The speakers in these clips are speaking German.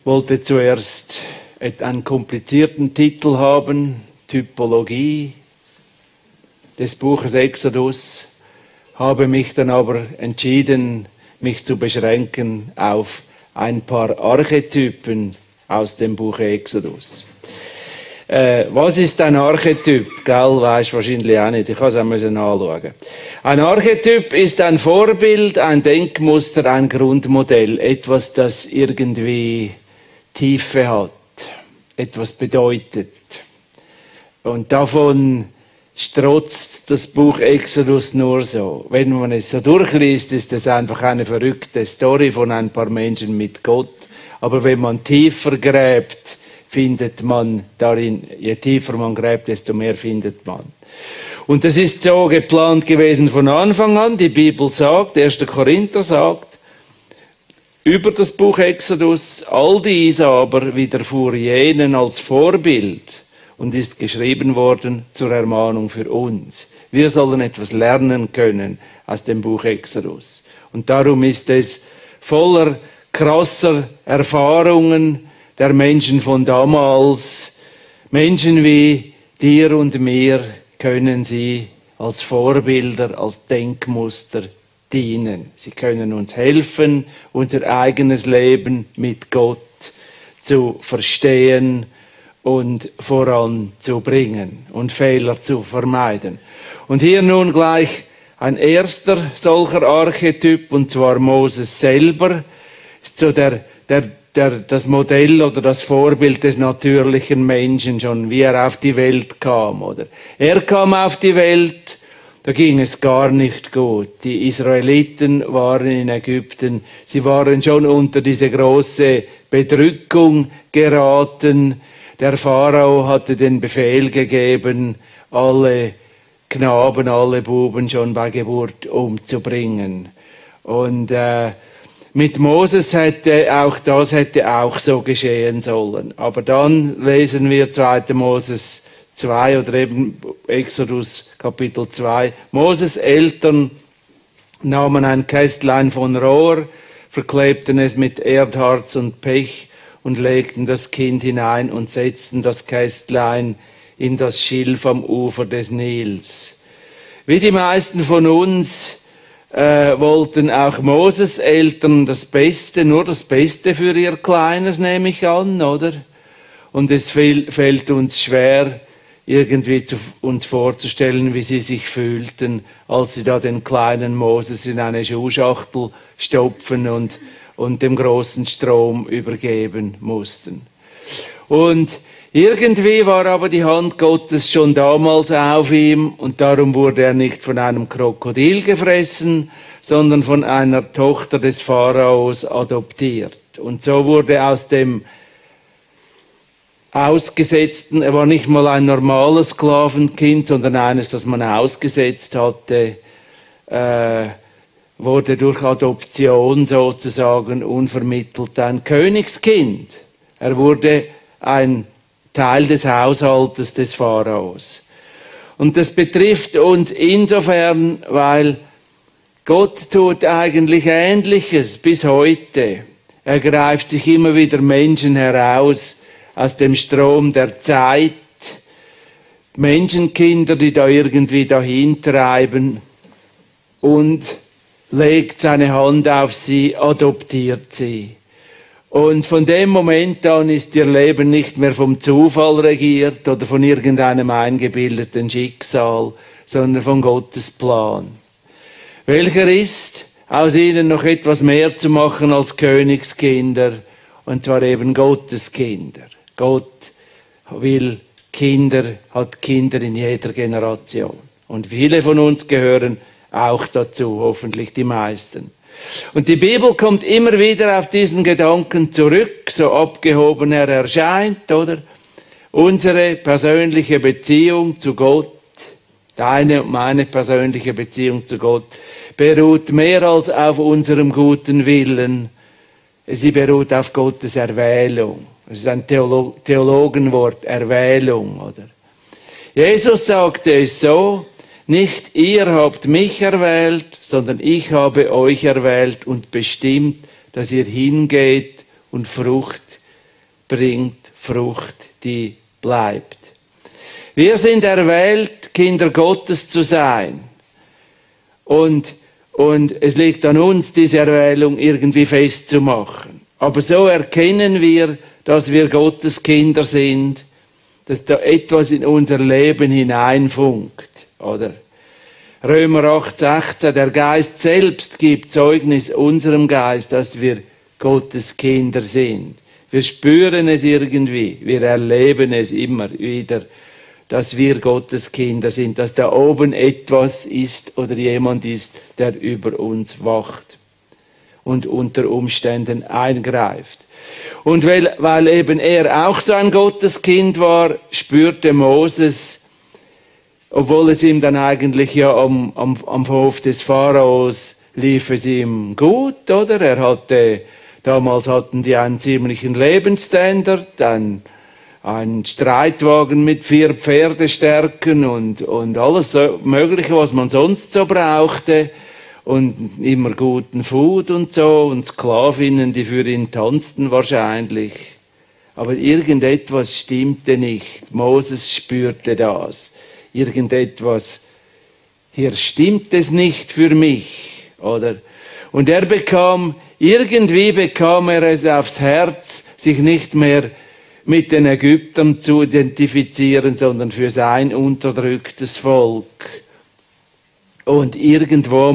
wollte zuerst einen komplizierten Titel haben, Typologie des Buches Exodus, habe mich dann aber entschieden, mich zu beschränken auf ein paar Archetypen aus dem Buch Exodus. Was ist ein Archetyp? Gell, weisst wahrscheinlich auch nicht. Ich kann es auch anschauen. Ein Archetyp ist ein Vorbild, ein Denkmuster, ein Grundmodell. Etwas, das irgendwie Tiefe hat. Etwas bedeutet. Und davon strotzt das Buch Exodus nur so. Wenn man es so durchliest, ist es einfach eine verrückte Story von ein paar Menschen mit Gott. Aber wenn man tiefer gräbt, findet man darin, je tiefer man gräbt, desto mehr findet man. Und das ist so geplant gewesen von Anfang an. Die Bibel sagt, 1. Korinther sagt, über das Buch Exodus, all dies aber widerfuhr jenen als Vorbild und ist geschrieben worden zur Ermahnung für uns. Wir sollen etwas lernen können aus dem Buch Exodus. Und darum ist es voller krasser Erfahrungen der Menschen von damals. Menschen wie dir und mir können sie als Vorbilder, als Denkmuster dienen. Sie können uns helfen, unser eigenes Leben mit Gott zu verstehen und voranzubringen und Fehler zu vermeiden. Und hier nun gleich ein erster solcher Archetyp, und zwar Moses selber, ist so das Modell oder das Vorbild des natürlichen Menschen schon, wie er auf die Welt kam. Oder? Er kam auf die Welt, da ging es gar nicht gut. Die Israeliten waren in Ägypten, sie waren schon unter diese große Bedrückung geraten. Der Pharao hatte den Befehl gegeben, alle Knaben, alle Buben schon bei Geburt umzubringen. Und mit Moses hätte auch so geschehen sollen. Aber dann lesen wir 2. Moses 2 oder eben Exodus Kapitel 2. Moses' Eltern nahmen ein Kästlein von Rohr, verklebten es mit Erdharz und Pech und legten das Kind hinein und setzten das Kästlein in das Schilf am Ufer des Nils. Wie die meisten von uns wollten auch Moses' Eltern das Beste, nur das Beste für ihr Kleines, nehme ich an, oder? Und es fällt uns schwer, irgendwie uns vorzustellen, wie sie sich fühlten, als sie da den kleinen Moses in eine Schuhschachtel stopfen und dem großen Strom übergeben mussten. Und irgendwie war aber die Hand Gottes schon damals auf ihm und darum wurde er nicht von einem Krokodil gefressen, sondern von einer Tochter des Pharaos adoptiert. Und so wurde aus dem Ausgesetzten, er war nicht mal ein normales Sklavenkind, sondern eines, das man ausgesetzt hatte, wurde durch Adoption sozusagen unvermittelt ein Königskind. Er wurde ein Teil des Haushaltes des Pharaos. Und das betrifft uns insofern, weil Gott tut eigentlich Ähnliches bis heute. Er greift sich immer wieder Menschen heraus aus dem Strom der Zeit. Menschenkinder, die da irgendwie dahin treiben und legt seine Hand auf sie, adoptiert sie. Und von dem Moment an ist ihr Leben nicht mehr vom Zufall regiert oder von irgendeinem eingebildeten Schicksal, sondern von Gottes Plan. Welcher ist, aus ihnen noch etwas mehr zu machen als Königskinder, und zwar eben Gottes Kinder. Gott hat Kinder in jeder Generation. Und viele von uns gehören auch dazu, hoffentlich die meisten. Und die Bibel kommt immer wieder auf diesen Gedanken zurück, so abgehoben er erscheint, oder? Unsere persönliche Beziehung zu Gott, deine und meine persönliche Beziehung zu Gott, beruht mehr als auf unserem guten Willen. Sie beruht auf Gottes Erwählung. Das ist ein Theologenwort, Erwählung, oder? Jesus sagte es so: Nicht ihr habt mich erwählt, sondern ich habe euch erwählt und bestimmt, dass ihr hingeht und Frucht bringt Frucht, die bleibt. Wir sind erwählt, Kinder Gottes zu sein. Und es liegt an uns, diese Erwählung irgendwie festzumachen. Aber so erkennen wir, dass wir Gottes Kinder sind, dass da etwas in unser Leben hineinfunkt, oder? Römer 8,16, der Geist selbst gibt Zeugnis unserem Geist, dass wir Gottes Kinder sind. Wir spüren es irgendwie, wir erleben es immer wieder, dass wir Gottes Kinder sind, dass da oben etwas ist oder jemand ist, der über uns wacht und unter Umständen eingreift. Und weil eben er auch so ein Gotteskind war, spürte Moses, obwohl es ihm dann eigentlich ja am Hof des Pharaos lief es ihm gut, oder? Damals hatten die einen ziemlichen Lebensstandard, ein Streitwagen mit 4 Pferdestärken und alles Mögliche, was man sonst so brauchte. Und immer guten Food und so und Sklavinnen, die für ihn tanzten wahrscheinlich. Aber irgendetwas stimmte nicht. Moses spürte das. Irgendetwas, hier stimmt es nicht für mich, oder? Und irgendwie bekam er es aufs Herz, sich nicht mehr mit den Ägyptern zu identifizieren, sondern für sein unterdrücktes Volk. Und irgendwo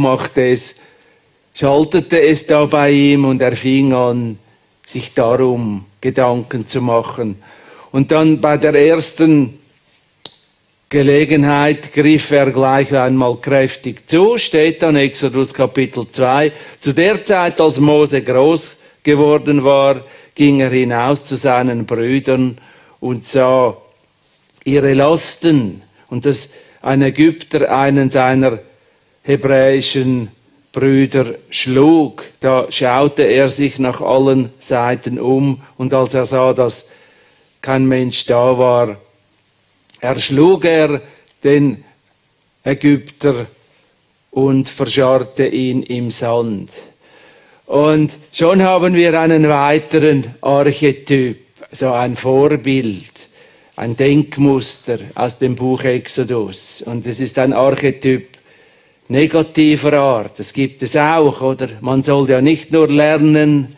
schaltete es da bei ihm und er fing an, sich darum Gedanken zu machen. Und dann bei der ersten Gelegenheit griff er gleich einmal kräftig zu, steht dann Exodus Kapitel 2. Zu der Zeit, als Mose groß geworden war, ging er hinaus zu seinen Brüdern und sah ihre Lasten. Und dass ein Ägypter einen seiner hebräischen Brüder schlug. Da schaute er sich nach allen Seiten um und als er sah, dass kein Mensch da war, erschlug er den Ägypter und verscharrte ihn im Sand. Und schon haben wir einen weiteren Archetyp, so ein Vorbild, ein Denkmuster aus dem Buch Exodus. Und es ist ein Archetyp negativer Art. Das gibt es auch, oder? Man soll ja nicht nur lernen,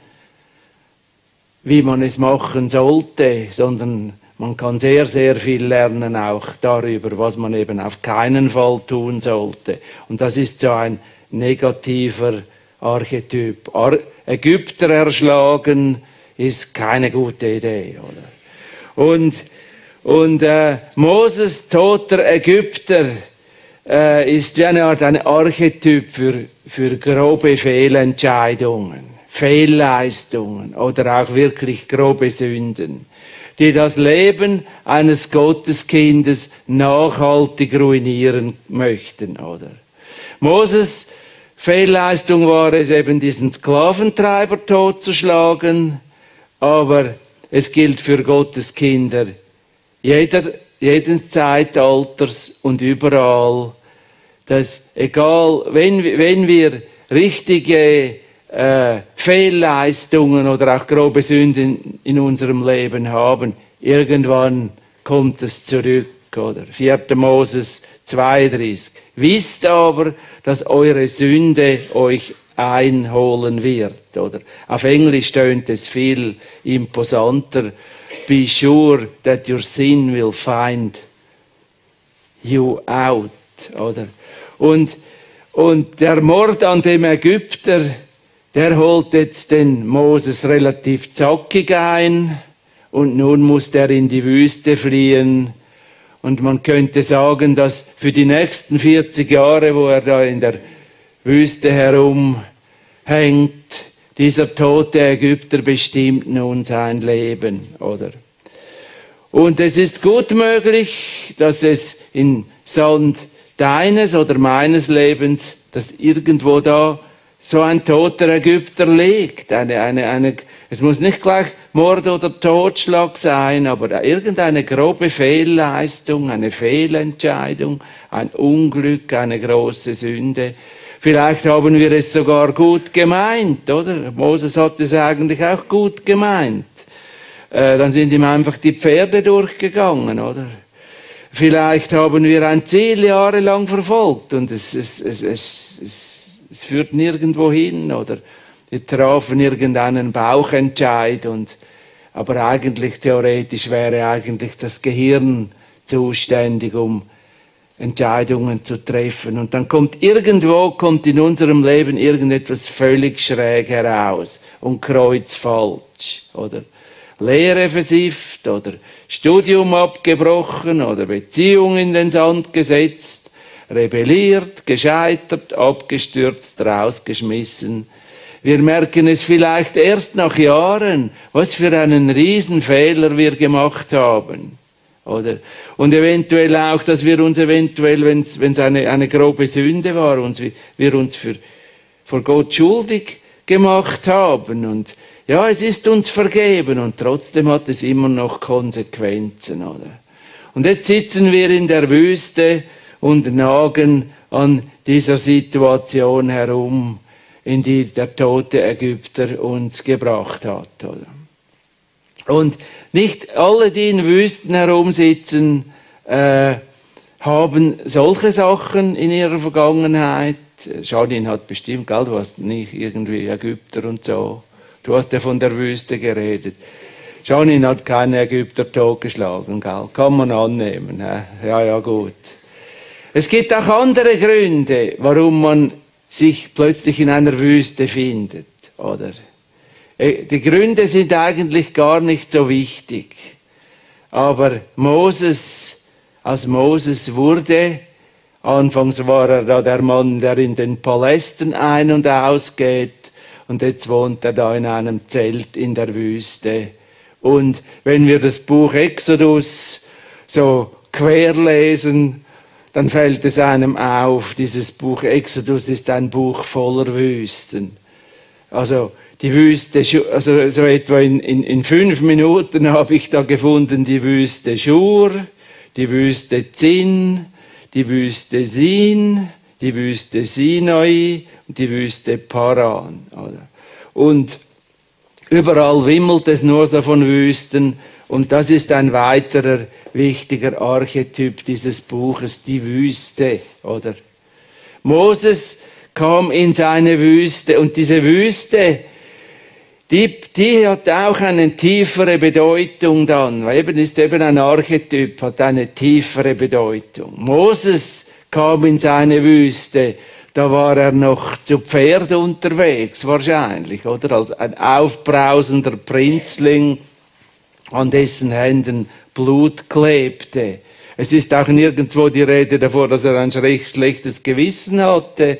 wie man es machen sollte, sondern man kann sehr, sehr viel lernen auch darüber, was man eben auf keinen Fall tun sollte. Und das ist so ein negativer Archetyp. Ägypter erschlagen ist keine gute Idee, oder? Und Moses, toter Ägypter, ist wie eine Art ein Archetyp für grobe Fehlentscheidungen, Fehlleistungen oder auch wirklich grobe Sünden, die das Leben eines Gotteskindes nachhaltig ruinieren möchten, oder? Moses Fehlleistung war es eben, diesen Sklaventreiber totzuschlagen, aber es gilt für Gottes Kinder jeden Zeitalters und überall, dass egal, wenn wir richtige Fehlleistungen oder auch grobe Sünden in unserem Leben haben, irgendwann kommt es zurück, oder? 4. Moses 32. Wisst aber, dass eure Sünde euch einholen wird, oder? Auf Englisch tönt es viel imposanter. Be sure that your sin will find you out, oder? Und der Mord an dem Ägypter, der holt jetzt den Moses relativ zackig ein und nun muss er in die Wüste fliehen. Und man könnte sagen, dass für die nächsten 40 Jahre, wo er da in der Wüste herumhängt, dieser tote Ägypter bestimmt nun sein Leben, oder? Und es ist gut möglich, dass es in Sand deines oder meines Lebens, dass irgendwo da so ein toter Ägypter liegt. Es muss nicht gleich Mord oder Totschlag sein, aber irgendeine grobe Fehlleistung, eine Fehlentscheidung, ein Unglück, eine große Sünde. Vielleicht haben wir es sogar gut gemeint, oder? Moses hat es eigentlich auch gut gemeint. dann sind ihm einfach die Pferde durchgegangen, oder? Vielleicht haben wir ein Ziel jahrelang verfolgt und es führt nirgendwo hin, oder? Wir trafen irgendeinen Bauchentscheid aber eigentlich, theoretisch wäre eigentlich das Gehirn zuständig, um Entscheidungen zu treffen. Und dann kommt in unserem Leben irgendetwas völlig schräg heraus und kreuzfalsch, oder? Lehre versifft, oder Studium abgebrochen, oder Beziehung in den Sand gesetzt, rebelliert, gescheitert, abgestürzt, rausgeschmissen. Wir merken es vielleicht erst nach Jahren, was für einen Riesenfehler wir gemacht haben. Oder? Und eventuell auch, dass wir uns wenn es eine grobe Sünde war, wir uns vor Gott schuldig gemacht haben. Und ja, es ist uns vergeben und trotzdem hat es immer noch Konsequenzen. Oder? Und jetzt sitzen wir in der Wüste und nagen an dieser Situation herum, in die der tote Ägypter uns gebracht hat. Oder? Und nicht alle, die in Wüsten herumsitzen, haben solche Sachen in ihrer Vergangenheit. Janine hat bestimmt, gell, du hast nicht irgendwie Ägypter und so. Du hast ja von der Wüste geredet. Janine hat keine Ägypter totgeschlagen, gell? Kann man annehmen. Ja, gut. Es gibt auch andere Gründe, warum man sich plötzlich in einer Wüste findet, oder? Die Gründe sind eigentlich gar nicht so wichtig. Aber aus Moses wurde, anfangs war er da der Mann, der in den Palästen ein- und ausgeht, und jetzt wohnt er da in einem Zelt in der Wüste. Und wenn wir das Buch Exodus so querlesen, dann fällt es einem auf, dieses Buch Exodus ist ein Buch voller Wüsten. Also die Wüste, also so etwa in 5 Minuten habe ich da gefunden die Wüste Schur, die Wüste Zin, die Wüste Sin, die Wüste Sinai und die Wüste Paran. Und überall wimmelt es nur so von Wüsten. Und das ist ein weiterer wichtiger Archetyp dieses Buches, die Wüste, oder? Moses kam in seine Wüste und diese Wüste, die hat auch eine tiefere Bedeutung dann, weil ist eben ein Archetyp, hat eine tiefere Bedeutung. Moses kam in seine Wüste, da war er noch zu Pferd unterwegs wahrscheinlich, oder? Als ein aufbrausender Prinzling, an dessen Händen Blut klebte. Es ist auch nirgendwo die Rede davon, dass er ein schlechtes Gewissen hatte.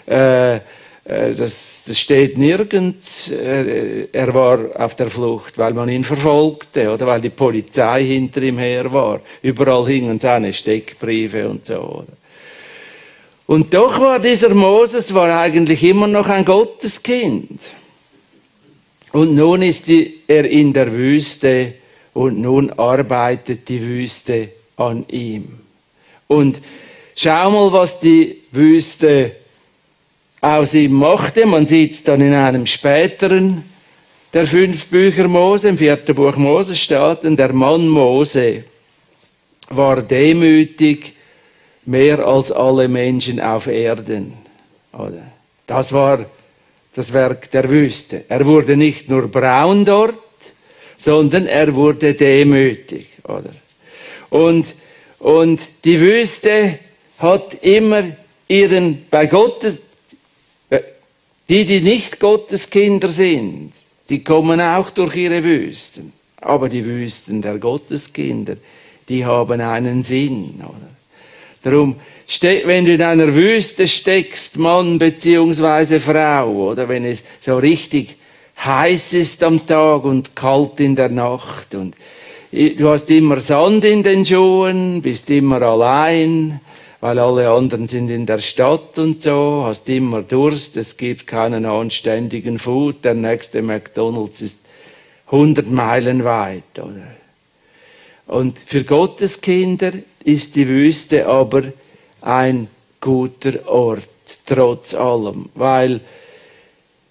Das steht nirgends. Er war auf der Flucht, weil man ihn verfolgte oder weil die Polizei hinter ihm her war. Überall hingen seine Steckbriefe und so. Und doch war dieser Moses eigentlich immer noch ein Gotteskind. Und nun ist er in der Wüste und nun arbeitet die Wüste an ihm. Und schau mal, was die Wüste aus ihm machte. Man sieht es dann in einem späteren der 5 Bücher Mose, im 4. Buch Mose steht, der Mann Mose war demütig mehr als alle Menschen auf Erden. Das war das Werk der Wüste. Er wurde nicht nur braun dort, sondern er wurde demütig. Und die Wüste hat immer bei Gottes, die nicht Gottes Kinder sind, die kommen auch durch ihre Wüsten. Aber die Wüsten der Gotteskinder, die haben einen Sinn. Darum, wenn du in einer Wüste steckst, Mann bzw. Frau, oder wenn es so richtig heiß ist am Tag und kalt in der Nacht und du hast immer Sand in den Schuhen, bist immer allein, weil alle anderen sind in der Stadt und so, hast immer Durst, es gibt keinen anständigen Food, der nächste McDonald's ist 100 Meilen weit, oder? Und für Gottes Kinder ist die Wüste aber ein guter Ort, trotz allem, weil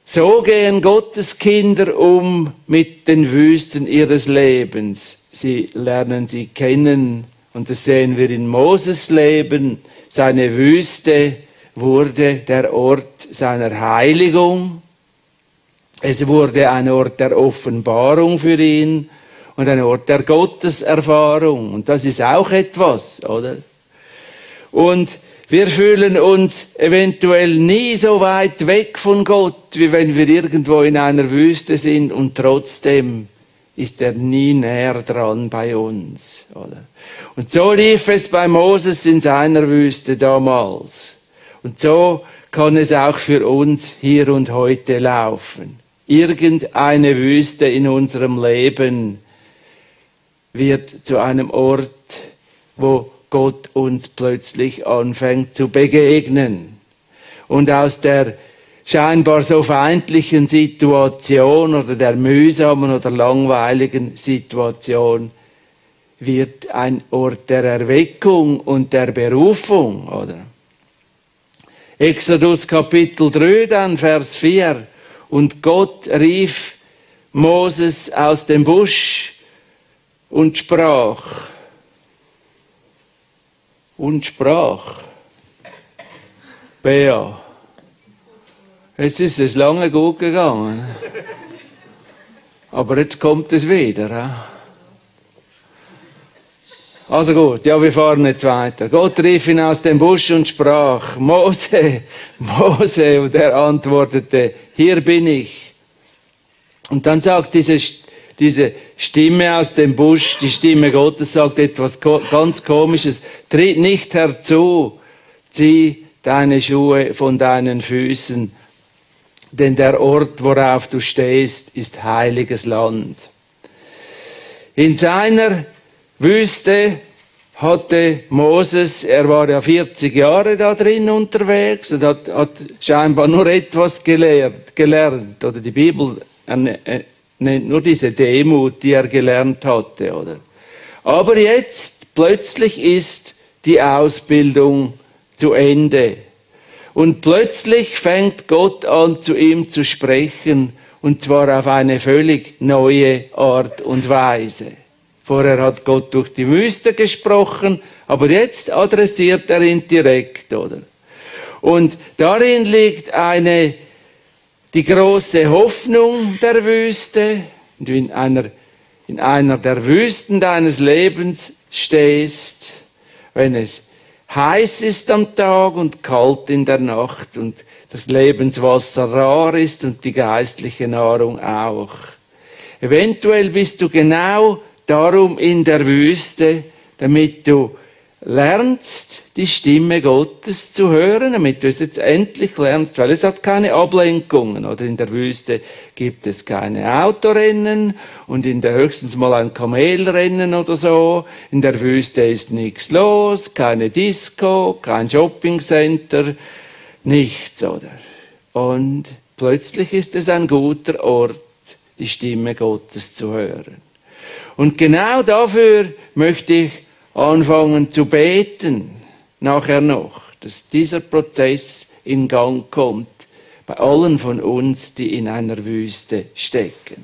So gehen Gottes Kinder um mit den Wüsten ihres Lebens. Sie lernen sie kennen und das sehen wir in Moses Leben. Seine Wüste wurde der Ort seiner Heiligung. Es wurde ein Ort der Offenbarung für ihn und ein Ort der Gotteserfahrung. Und das ist auch etwas, oder? Und wir fühlen uns eventuell nie so weit weg von Gott, wie wenn wir irgendwo in einer Wüste sind und trotzdem ist er nie näher dran bei uns, oder? Und so lief es bei Moses in seiner Wüste damals. Und so kann es auch für uns hier und heute laufen. Irgendeine Wüste in unserem Leben wird zu einem Ort, wo Gott uns plötzlich anfängt zu begegnen. Und aus der scheinbar so feindlichen Situation oder der mühsamen oder langweiligen Situation wird ein Ort der Erweckung und der Berufung, oder? Exodus Kapitel 3, dann Vers 4. Und Gott rief Moses aus dem Busch und sprach. Bea, jetzt ist es lange gut gegangen. Aber jetzt kommt es wieder. Also gut, ja, wir fahren jetzt weiter. Gott rief ihn aus dem Busch und sprach, Mose, Mose, und er antwortete, hier bin ich. Und dann sagt diese Stimme aus dem Busch, die Stimme Gottes sagt etwas ganz Komisches, tritt nicht herzu, zieh deine Schuhe von deinen Füßen, denn der Ort, worauf du stehst, ist heiliges Land. In seiner Wüste hatte Moses, er war ja 40 Jahre da drin unterwegs und hat scheinbar nur etwas gelernt. Oder die Bibel nennt nur diese Demut, die er gelernt hatte. Oder? Aber jetzt plötzlich ist die Ausbildung zu Ende. Und plötzlich fängt Gott an, zu ihm zu sprechen, und zwar auf eine völlig neue Art und Weise. Vorher hat Gott durch die Wüste gesprochen, aber jetzt adressiert er ihn direkt, oder? Und darin liegt die große Hoffnung der Wüste. Wenn du in einer der Wüsten deines Lebens stehst, wenn es heiß ist am Tag und kalt in der Nacht und das Lebenswasser rar ist und die geistliche Nahrung auch. Eventuell bist du genau darum in der Wüste, damit du lernst, die Stimme Gottes zu hören, damit du es jetzt endlich lernst, weil es hat keine Ablenkungen. Oder in der Wüste gibt es keine Autorennen und in der höchstens mal ein Kamelrennen oder so. In der Wüste ist nichts los, keine Disco, kein Shoppingcenter, nichts, oder? Und plötzlich ist es ein guter Ort, die Stimme Gottes zu hören. Und genau dafür möchte ich anfangen zu beten, nachher noch, dass dieser Prozess in Gang kommt, bei allen von uns, die in einer Wüste stecken.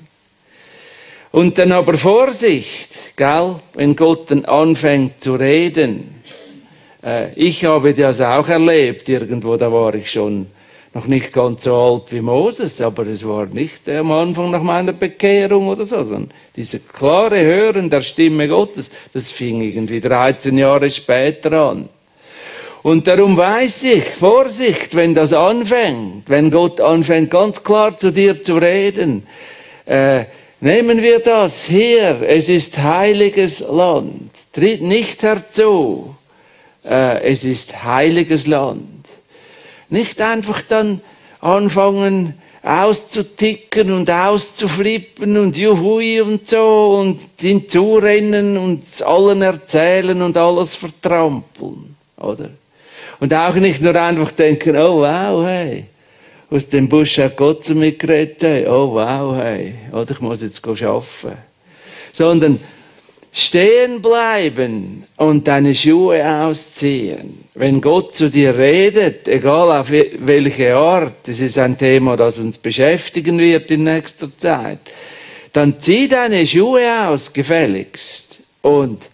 Und dann aber Vorsicht, gell, wenn Gott dann anfängt zu reden. Ich habe das auch erlebt, irgendwo, da war ich schon noch nicht ganz so alt wie Moses, aber es war nicht am Anfang nach meiner Bekehrung oder so, sondern dieses klare Hören der Stimme Gottes, das fing irgendwie 13 Jahre später an. Und darum weiß ich, Vorsicht, wenn das anfängt, wenn Gott anfängt, ganz klar zu dir zu reden, nehmen wir das hier, es ist heiliges Land, tritt nicht herzu, es ist heiliges Land. Nicht einfach dann anfangen auszuticken und auszuflippen und juhui und so und hinzurennen und allen erzählen und alles vertrampeln, oder? Und auch nicht nur einfach denken, oh wow, hey, aus dem Busch hat Gott zu mir geredet, hey, oh wow, hey, oder ich muss jetzt arbeiten. Sondern stehen bleiben und deine Schuhe ausziehen. Wenn Gott zu dir redet, egal auf welche Art, das ist ein Thema, das uns beschäftigen wird in nächster Zeit, dann zieh deine Schuhe aus, gefälligst. Und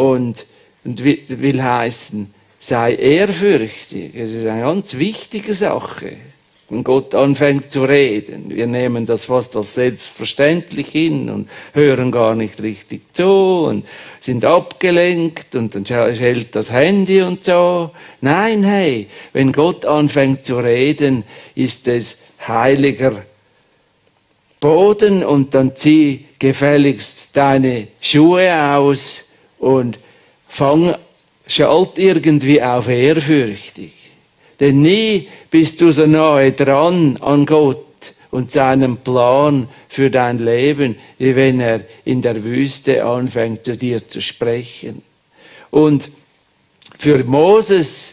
will heißen, sei ehrfürchtig. Es ist eine ganz wichtige Sache, wenn Gott anfängt zu reden. Wir nehmen das fast als selbstverständlich hin und hören gar nicht richtig zu und sind abgelenkt und dann hält das Handy und so. Nein, hey, wenn Gott anfängt zu reden, ist es heiliger Boden und dann zieh gefälligst deine Schuhe aus und schalt irgendwie auf ehrfürchtig. Denn nie bist du so nahe dran an Gott und seinem Plan für dein Leben, wie wenn er in der Wüste anfängt, zu dir zu sprechen. Und für Moses,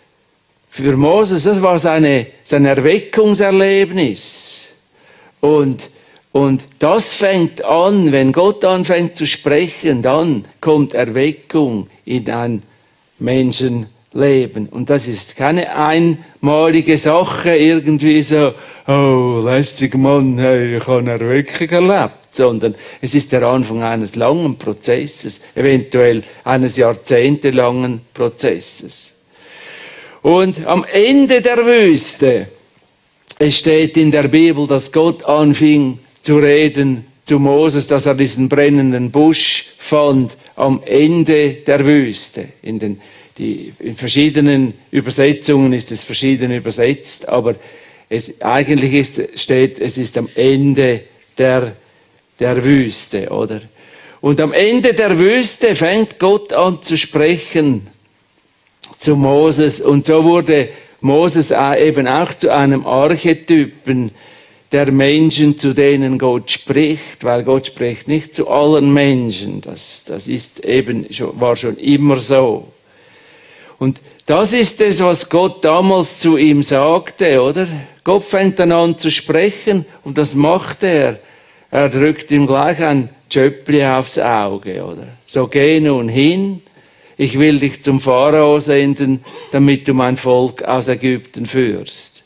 das war sein Erweckungserlebnis. Und das fängt an, wenn Gott anfängt zu sprechen, dann kommt Erweckung in ein Menschenleben. Und das ist keine einmalige Sache, irgendwie so, oh, lässiger Mann, hey, ich habe Erweckung erlebt. Sondern es ist der Anfang eines langen Prozesses, eventuell eines jahrzehntelangen Prozesses. Und am Ende der Wüste, es steht in der Bibel, dass Gott anfing zu reden zu Moses, dass er diesen brennenden Busch fand am Ende der Wüste. In verschiedenen Übersetzungen ist es verschieden übersetzt, aber eigentlich steht, es ist am Ende der Wüste, oder? Und am Ende der Wüste fängt Gott an zu sprechen zu Moses und so wurde Moses eben auch zu einem Archetypen der Menschen, zu denen Gott spricht, weil Gott spricht nicht zu allen Menschen. Das ist war schon immer so. Und das ist es, was Gott damals zu ihm sagte, oder? Gott fängt dann an zu sprechen und das macht er. Er drückt ihm gleich ein Tschöppli aufs Auge, oder? So geh nun hin. Ich will dich zum Pharao senden, damit du mein Volk aus Ägypten führst.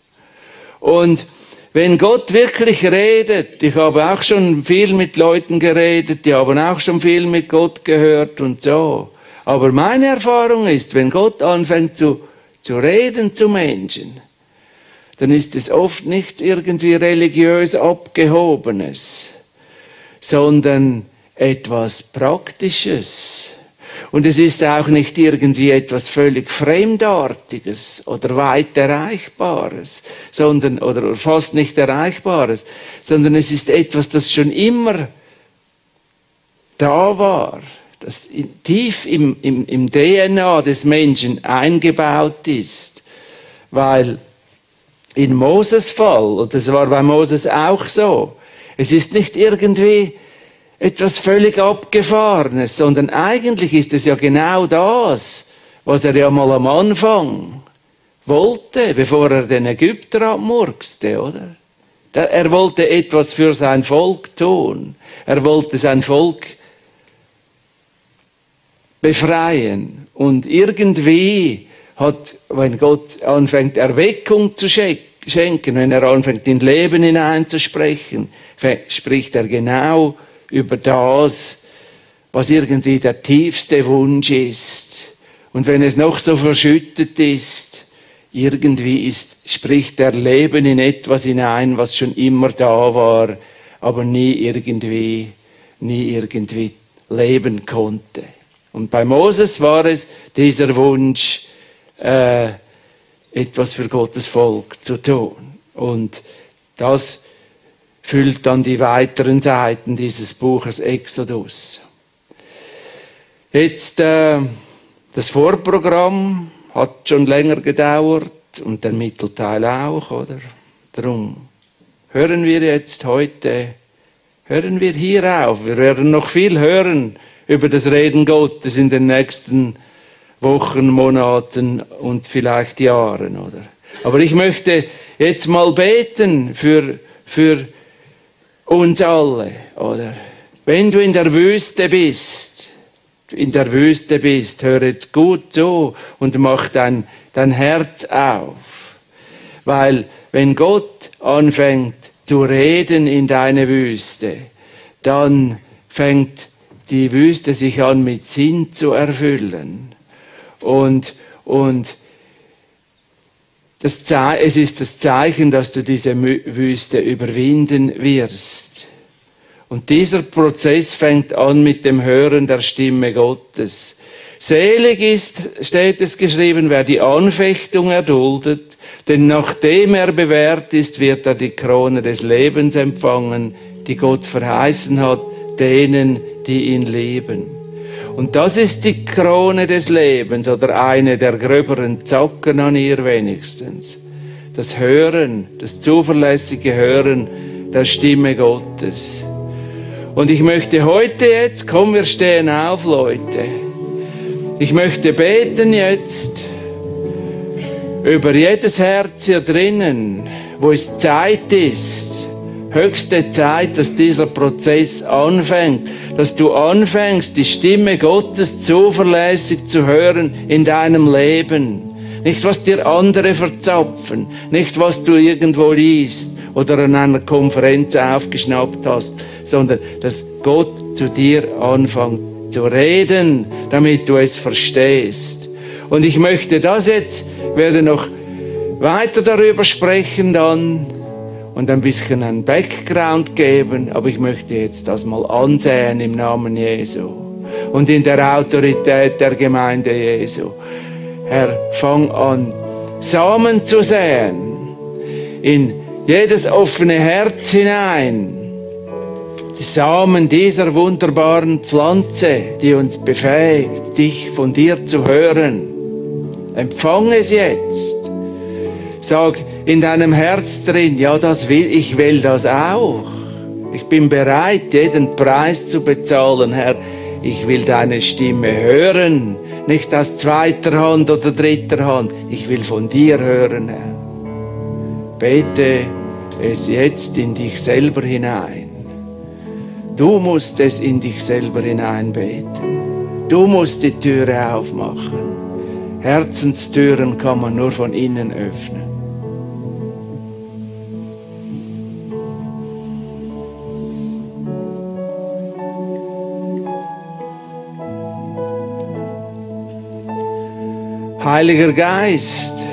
Und wenn Gott wirklich redet, ich habe auch schon viel mit Leuten geredet, die haben auch schon viel mit Gott gehört und so. Aber meine Erfahrung ist, wenn Gott anfängt zu reden zu Menschen, dann ist es oft nichts irgendwie religiös Abgehobenes, sondern etwas Praktisches. Und es ist auch nicht irgendwie etwas völlig Fremdartiges oder weit Erreichbares, oder fast nicht Erreichbares, sondern es ist etwas, das schon immer da war, das tief im DNA des Menschen eingebaut ist. Weil in Moses Fall, und das war bei Moses auch so, es ist nicht irgendwie etwas völlig Abgefahrenes, sondern eigentlich ist es ja genau das, was er ja mal am Anfang wollte, bevor er den Ägypter abmurkste, oder? Er wollte etwas für sein Volk tun. Er wollte sein Volk befreien. Und irgendwie wenn Gott anfängt, Erweckung zu schenken, wenn er anfängt, in Leben hineinzusprechen, spricht er genau über das, was irgendwie der tiefste Wunsch ist. Und wenn es noch so verschüttet ist, irgendwie spricht er Leben in etwas hinein, was schon immer da war, aber nie irgendwie leben konnte. Und bei Moses war es dieser Wunsch, etwas für Gottes Volk zu tun. Und das füllt dann die weiteren Seiten dieses Buches Exodus. Jetzt, das Vorprogramm hat schon länger gedauert und der Mittelteil auch, oder? Darum hören wir jetzt heute, hören wir hier auf. Wir werden noch viel hören über das Reden Gottes in den nächsten Wochen, Monaten und vielleicht Jahren, oder? Aber ich möchte jetzt mal beten für uns alle, oder? Wenn du in der Wüste bist, in der Wüste bist, hör jetzt gut zu und mach dein Herz auf. Weil wenn Gott anfängt zu reden in deine Wüste, dann fängt die Wüste sich an mit Sinn zu erfüllen. Und es ist das Zeichen, dass du diese Wüste überwinden wirst. Und dieser Prozess fängt an mit dem Hören der Stimme Gottes. Selig ist, steht es geschrieben, wer die Anfechtung erduldet, denn nachdem er bewährt ist, wird er die Krone des Lebens empfangen, die Gott verheißen hat, denen, die ihn lieben. Und das ist die Krone des Lebens oder eine der gröberen Zacken an ihr wenigstens. Das Hören, das zuverlässige Hören der Stimme Gottes. Und ich möchte heute jetzt, komm, wir stehen auf, Leute. Ich möchte beten jetzt über jedes Herz hier drinnen, wo es Zeit ist, höchste Zeit, dass dieser Prozess anfängt, dass du anfängst, die Stimme Gottes zuverlässig zu hören in deinem Leben. Nicht, was dir andere verzapfen, nicht, was du irgendwo liest oder an einer Konferenz aufgeschnappt hast, sondern dass Gott zu dir anfängt zu reden, damit du es verstehst. Und ich möchte das jetzt, werde noch weiter darüber sprechen dann und ein bisschen einen Background geben, aber ich möchte jetzt das mal ansehen im Namen Jesu und in der Autorität der Gemeinde Jesu. Herr, fang an, Samen zu säen in jedes offene Herz hinein. Die Samen dieser wunderbaren Pflanze, die uns befähigt, dich von dir zu hören. Empfang es jetzt. Sag in deinem Herz drin, ja, ich will das auch. Ich bin bereit, jeden Preis zu bezahlen, Herr. Ich will deine Stimme hören, nicht aus zweiter Hand oder dritter Hand. Ich will von dir hören, Herr. Bete es jetzt in dich selber hinein. Du musst es in dich selber hineinbeten. Du musst die Türe aufmachen. Herzenstüren kann man nur von innen öffnen. Heiliger Geist,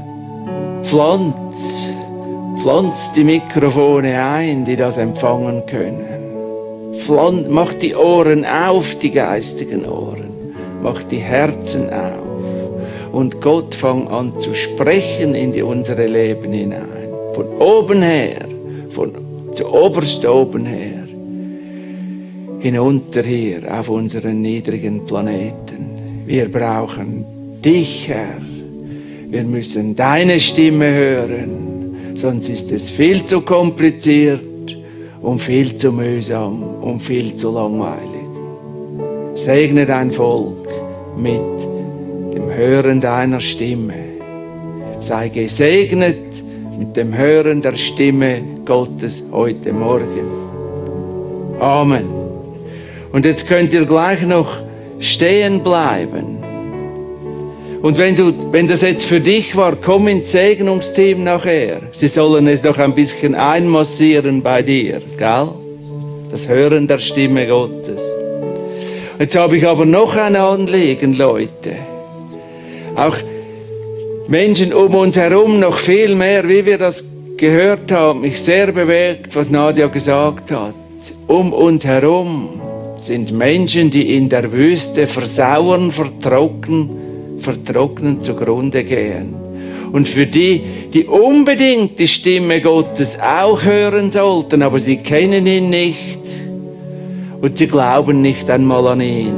pflanz die Mikrofone ein, die das empfangen können. Mach die Ohren auf, die geistigen Ohren. Mach die Herzen auf. Und Gott fang an zu sprechen in unsere Leben hinein. Von oben her, zu oberst oben her. Hinunter hier auf unseren niedrigen Planeten. Wir brauchen dich, Herr. Wir müssen deine Stimme hören, sonst ist es viel zu kompliziert und viel zu mühsam und viel zu langweilig. Segne dein Volk mit dem Hören deiner Stimme. Sei gesegnet mit dem Hören der Stimme Gottes heute Morgen. Amen. Und jetzt könnt ihr gleich noch stehen bleiben. Und wenn das jetzt für dich war, komm ins Segnungsteam nachher. Sie sollen es noch ein bisschen einmassieren bei dir, gell? Das Hören der Stimme Gottes. Jetzt habe ich aber noch ein Anliegen, Leute. Auch Menschen um uns herum noch viel mehr, wie wir das gehört haben, mich sehr bewegt, was Nadja gesagt hat. Um uns herum sind Menschen, die in der Wüste versauern, vertrocknen zugrunde gehen. Und für die unbedingt die Stimme Gottes auch hören sollten, aber sie kennen ihn nicht und sie glauben nicht einmal an ihn.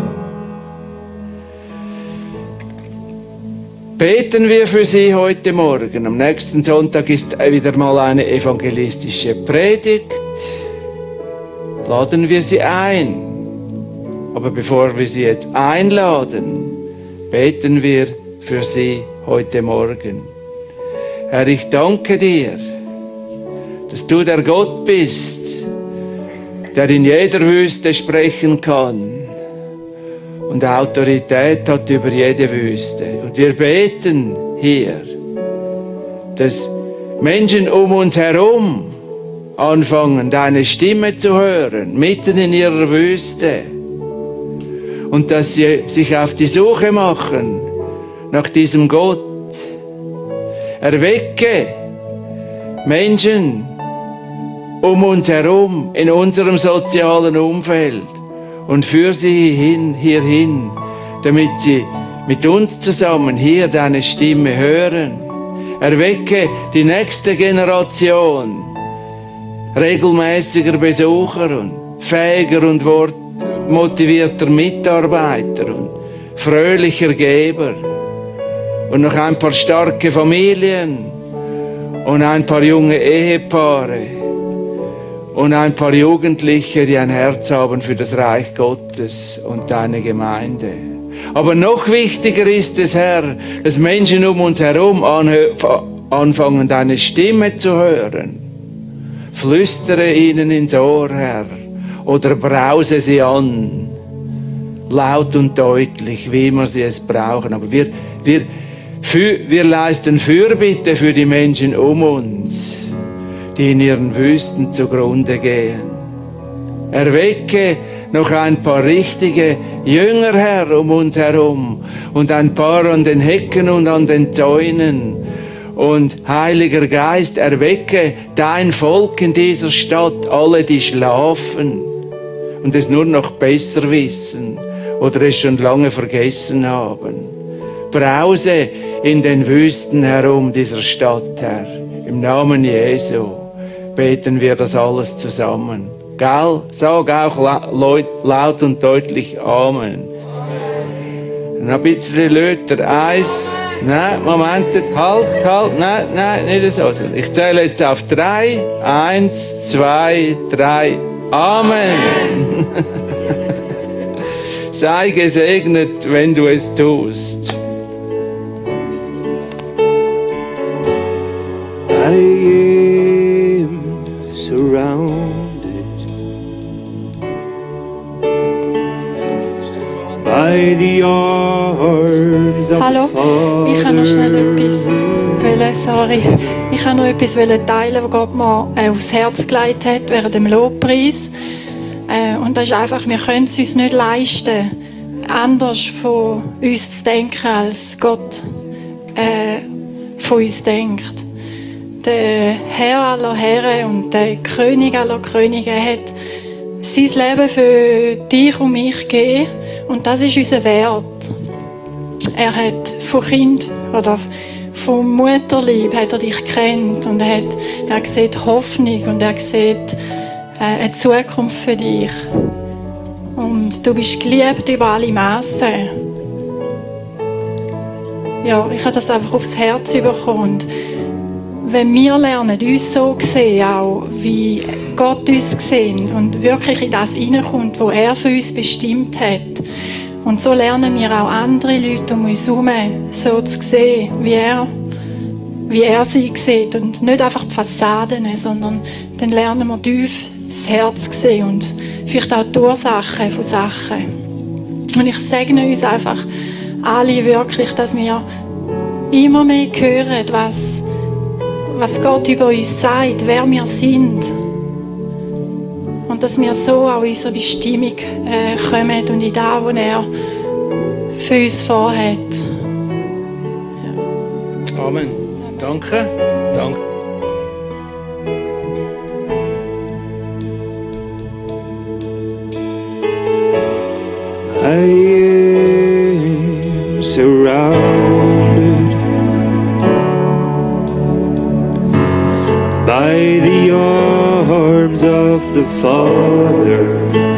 Beten wir für sie heute Morgen. Am nächsten Sonntag ist wieder mal eine evangelistische Predigt. Laden wir sie ein. Aber bevor wir sie jetzt einladen, beten wir für sie heute Morgen. Herr, ich danke dir, dass du der Gott bist, der in jeder Wüste sprechen kann und Autorität hat über jede Wüste. Und wir beten hier, dass Menschen um uns herum anfangen, deine Stimme zu hören, mitten in ihrer Wüste. Und dass sie sich auf die Suche machen nach diesem Gott. Erwecke Menschen um uns herum, in unserem sozialen Umfeld und führe sie hierhin, damit sie mit uns zusammen hier deine Stimme hören. Erwecke die nächste Generation regelmäßiger Besucher und fähiger und motivierter Mitarbeiter und fröhlicher Geber und noch ein paar starke Familien und ein paar junge Ehepaare und ein paar Jugendliche, die ein Herz haben für das Reich Gottes und deine Gemeinde. Aber noch wichtiger ist es, Herr, dass Menschen um uns herum anfangen, deine Stimme zu hören. Flüstere ihnen ins Ohr, Herr, oder brause sie an, laut und deutlich, wie immer sie es brauchen. Aber wir leisten Fürbitte für die Menschen um uns, die in ihren Wüsten zugrunde gehen. Erwecke noch ein paar richtige Jünger, Herr, um uns herum und ein paar an den Hecken und an den Zäunen. Und Heiliger Geist, erwecke dein Volk in dieser Stadt, alle, die schlafen und es nur noch besser wissen oder es schon lange vergessen haben. Brause in den Wüsten herum dieser Stadt, Herr. Im Namen Jesu beten wir das alles zusammen. Gell? Sag auch laut und deutlich Amen. Noch ein bisschen lauter. Eins. Nein, Moment, halt, nein, nicht so. Ich zähle jetzt auf 3. 1, 2, 3. Amen. Sei gesegnet, wenn du es tust. I am surrounded by the arms of Hallo, the Father. ich kann noch schnell Ich kann noch etwas teilen, was Gott mir aufs Herz gelegt hat während dem Lobpreis. Und das ist einfach, wir können es uns nicht leisten, anders von uns zu denken, als Gott von uns denkt. Der Herr aller Herren und der König aller Könige hat sein Leben für dich und mich gegeben. Und das ist unser Wert. Er hat von Kind oder vom Mutterleib hat er dich gekannt und er sieht Hoffnung und er sieht eine Zukunft für dich. Und du bist geliebt über alle Massen. Ja, ich habe das einfach aufs Herz bekommen. Und wenn wir lernen, uns so sehen, auch wie Gott uns sieht und wirklich in das hineinkommt, was er für uns bestimmt hat. Und so lernen wir auch andere Leute um uns herum so zu sehen, wie er sie sieht. Und nicht einfach die Fassaden, sondern dann lernen wir tief das Herz sehen und vielleicht auch die Ursachen von Sachen. Und ich segne uns einfach alle wirklich, dass wir immer mehr hören, was Gott über uns sagt, wer wir sind. Und dass wir so auch in unsere Bestimmung kommen und in das, was er für uns vorhat. Ja. Amen. Danke. Danke. I am surrounded by the arms of the Father.